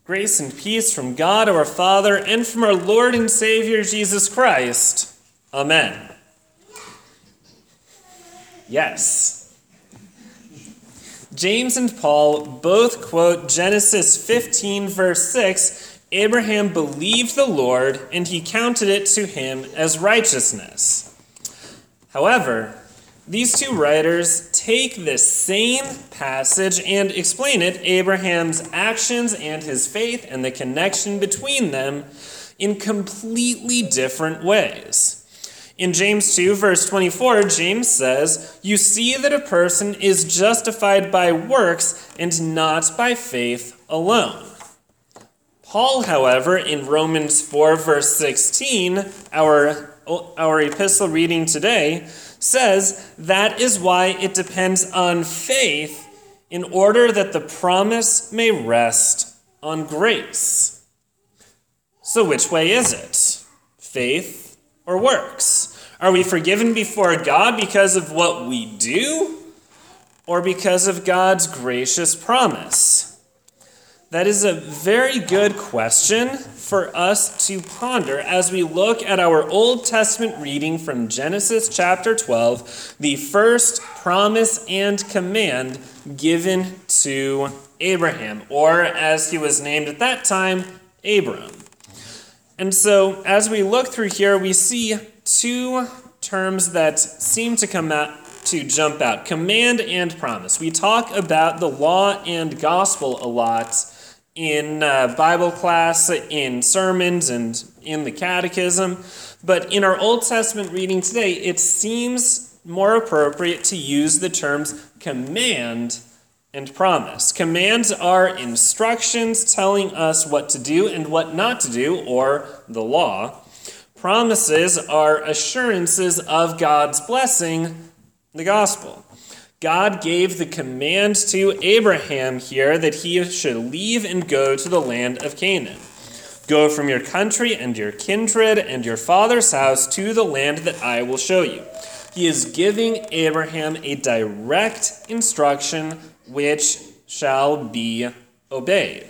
Grace and peace from God our Father and from our Lord and Savior Jesus Christ. Amen. Yes. James and Paul both quote Genesis 15, verse 6, Abraham believed the Lord, and he counted it to him as righteousness. However, these two writers take this same passage and explain it, Abraham's actions and his faith and the connection between them, in completely different ways. In James 2, verse 24, James says, "You see that a person is justified by works and not by faith alone." Paul, however, in Romans 4, verse 16, our epistle reading today, says that is why it depends on faith in order that the promise may rest on grace. So which way is it? Faith or works? Are we forgiven before God because of what we do, or because of God's gracious promise? That is a very good question for us to ponder as we look at our Old Testament reading from Genesis chapter 12, the first promise and command given to Abraham, or as he was named at that time, Abram. And so as we look through here, we see two terms that seem to jump out, command and promise. We talk about the law and gospel a lot in Bible class, in sermons, and in the catechism. But in our Old Testament reading today, it seems more appropriate to use the terms command and promise. Commands are instructions telling us what to do and what not to do, or the law. Promises are assurances of God's blessing, the gospel. God gave the command to Abraham here that he should leave and go to the land of Canaan. Go from your country and your kindred and your father's house to the land that I will show you. He is giving Abraham a direct instruction which shall be obeyed.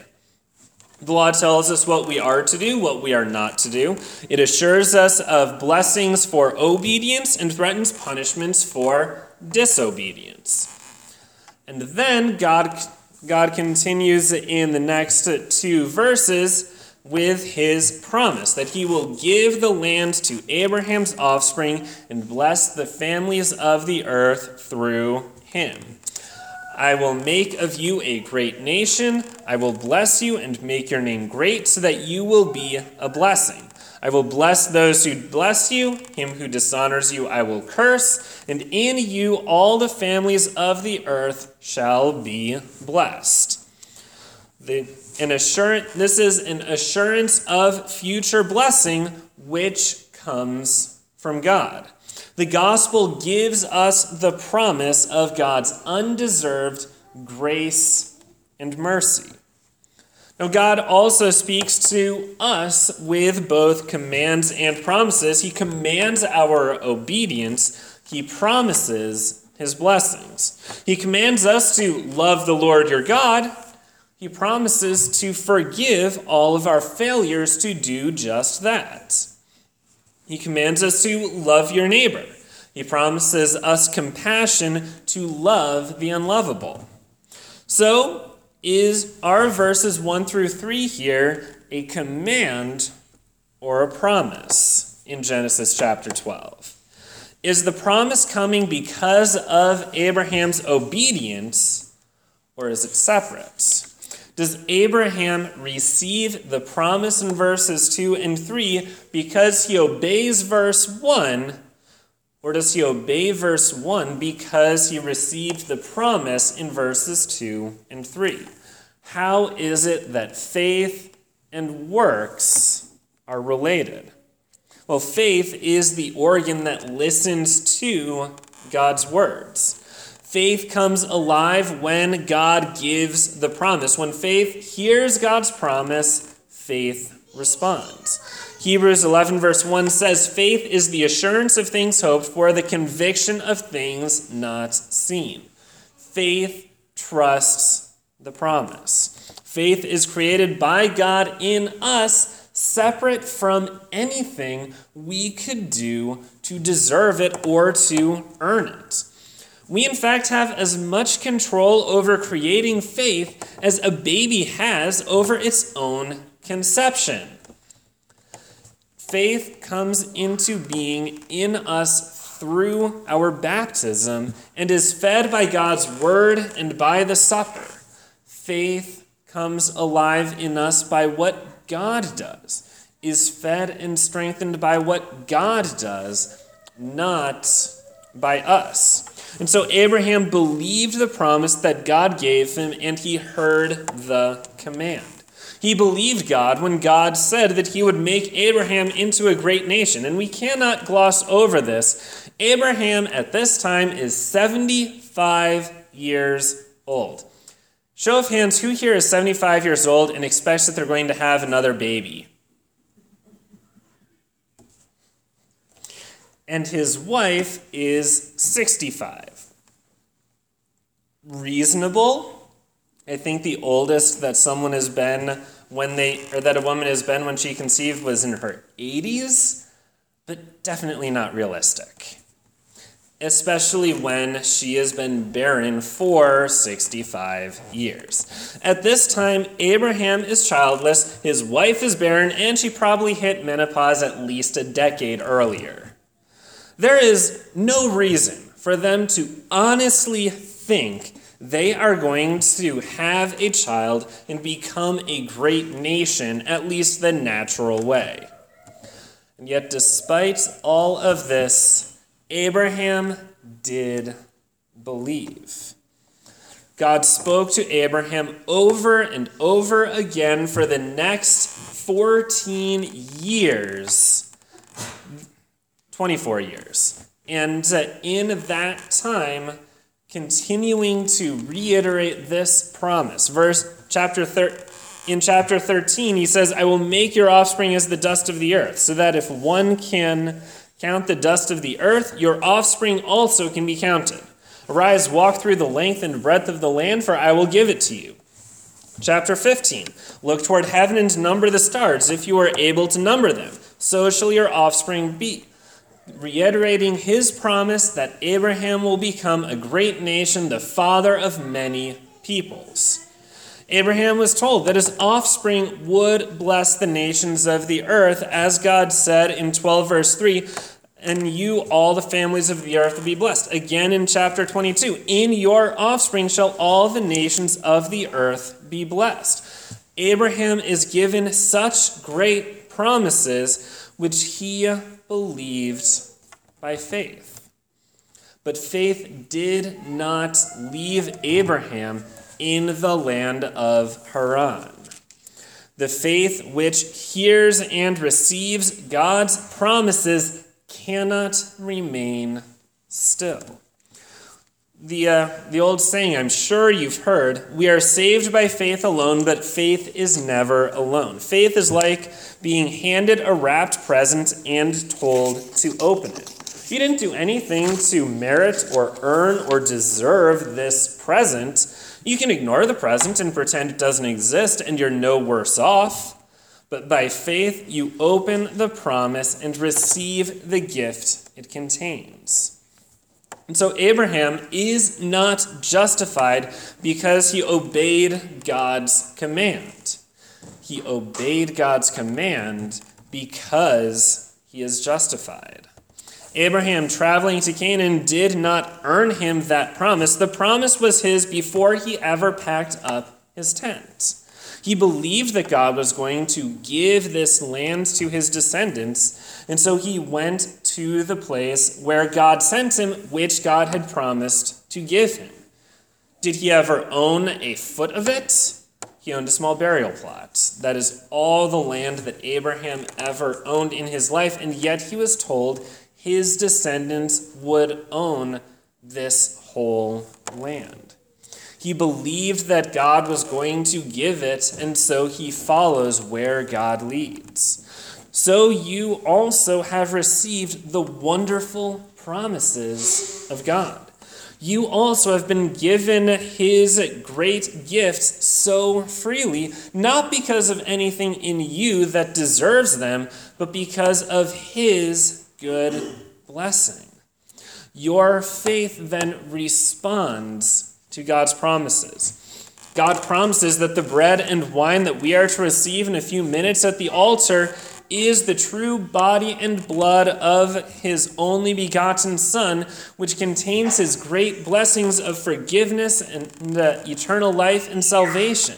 The law tells us what we are to do, what we are not to do. It assures us of blessings for obedience and threatens punishments for disobedience. And then God continues in the next two verses with his promise that he will give the land to Abraham's offspring and bless the families of the earth through him. I will make of you a great nation. I will bless you and make your name great so that you will be a blessing. I will bless those who bless you. Him who dishonors you I will curse. And in you all the families of the earth shall be blessed. This is an assurance of future blessing which comes from God. The gospel gives us the promise of God's undeserved grace and mercy. Now, God also speaks to us with both commands and promises. He commands our obedience. He promises his blessings. He commands us to love the Lord your God. He promises to forgive all of our failures to do just that. He commands us to love your neighbor. He promises us compassion to love the unlovable. So, is our verses 1 through 3 here a command or a promise in Genesis chapter 12? Is the promise coming because of Abraham's obedience, or is it separate? Does Abraham receive the promise in verses 2 and 3 because he obeys verse 1, or does he obey verse 1 because he received the promise in verses 2 and 3? How is it that faith and works are related? Well, faith is the organ that listens to God's words. Faith comes alive when God gives the promise. When faith hears God's promise, faith responds. Hebrews 11 verse 1 says, faith is the assurance of things hoped for, the conviction of things not seen. Faith trusts the promise. Faith is created by God in us, separate from anything we could do to deserve it or to earn it. We, in fact, have as much control over creating faith as a baby has over its own conception. Faith comes into being in us through our baptism and is fed by God's word and by the supper. Faith comes alive in us by what God does, is fed and strengthened by what God does, not by us. And so Abraham believed the promise that God gave him, and he heard the command. He believed God when God said that he would make Abraham into a great nation. And we cannot gloss over this. Abraham at this time is 75 years old. Show of hands, who here is 75 years old and expects that they're going to have another baby? And his wife is 65. Reasonable. I think the oldest that someone has been that a woman has been when she conceived was in her 80s, but definitely not realistic. Especially when she has been barren for 65 years. At this time, Abraham is childless, his wife is barren, and she probably hit menopause at least a decade earlier. There is no reason for them to honestly think they are going to have a child and become a great nation, at least the natural way. And yet, despite all of this, Abraham did believe. God spoke to Abraham over and over again for the next 14 years, 24 years. And in that time, continuing to reiterate this promise. In chapter 13, he says, I will make your offspring as the dust of the earth, so that if one can count the dust of the earth, your offspring also can be counted. Arise, walk through the length and breadth of the land, for I will give it to you. Chapter 15, look toward heaven and number the stars, if you are able to number them. So shall your offspring be. Reiterating his promise that Abraham will become a great nation, the father of many peoples. Abraham was told that his offspring would bless the nations of the earth, as God said in 12 verse 3, and you, all the families of the earth, will be blessed. Again in chapter 22, in your offspring shall all the nations of the earth be blessed. Abraham is given such great promises, which he believed by faith. But faith did not leave Abraham in the land of Haran. The faith which hears and receives God's promises cannot remain still. The old saying, I'm sure you've heard, we are saved by faith alone, but faith is never alone. Faith is like being handed a wrapped present and told to open it. You didn't do anything to merit or earn or deserve this present. You can ignore the present and pretend it doesn't exist, and you're no worse off. But by faith, you open the promise and receive the gift it contains. And so Abraham is not justified because he obeyed God's command. He obeyed God's command because he is justified. Abraham traveling to Canaan did not earn him that promise. The promise was his before he ever packed up his tent. He believed that God was going to give this land to his descendants, and so he went to the place where God sent him, which God had promised to give him. Did he ever own a foot of it? He owned a small burial plot. That is all the land that Abraham ever owned in his life, and yet he was told his descendants would own this whole land. He believed that God was going to give it, and so he follows where God leads. So you also have received the wonderful promises of God. You also have been given his great gifts so freely, not because of anything in you that deserves them, but because of his good blessing. Your faith then responds to God's promises. God promises that the bread and wine that we are to receive in a few minutes at the altar is the true body and blood of his only begotten Son, which contains his great blessings of forgiveness and eternal life and salvation.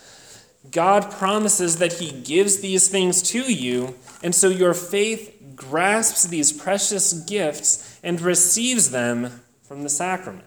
God promises that he gives these things to you, and so your faith grasps these precious gifts and receives them from the sacrament.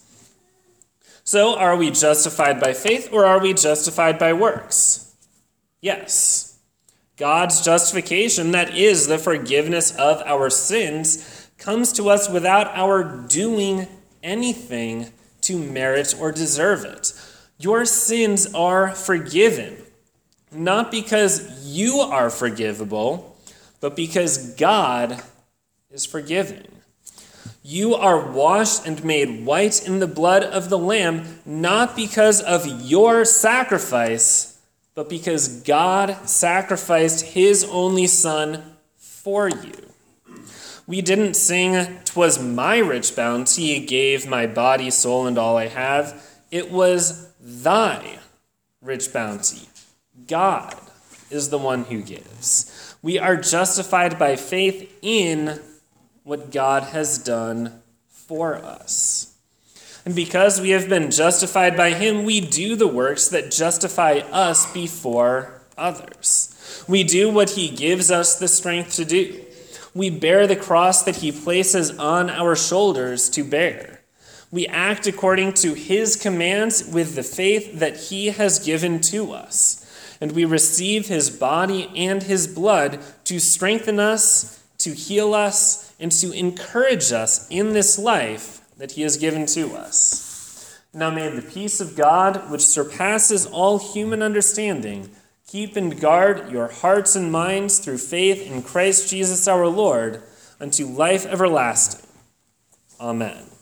So, are we justified by faith or are we justified by works? Yes. God's justification, that is the forgiveness of our sins, comes to us without our doing anything to merit or deserve it. Your sins are forgiven, not because you are forgivable, but because God is forgiving. You are washed and made white in the blood of the Lamb, not because of your sacrifice, but because God sacrificed his only Son for you. We didn't sing, "'Twas my rich bounty, he gave my body, soul, and all I have." It was thy rich bounty. God is the one who gives. We are justified by faith in what God has done for us. And because we have been justified by him, we do the works that justify us before others. We do what he gives us the strength to do. We bear the cross that he places on our shoulders to bear. We act according to his commands with the faith that he has given to us. And we receive his body and his blood to strengthen us, to heal us, and to encourage us in this life that he has given to us. Now may the peace of God, which surpasses all human understanding, keep and guard your hearts and minds through faith in Christ Jesus our Lord, unto life everlasting. Amen.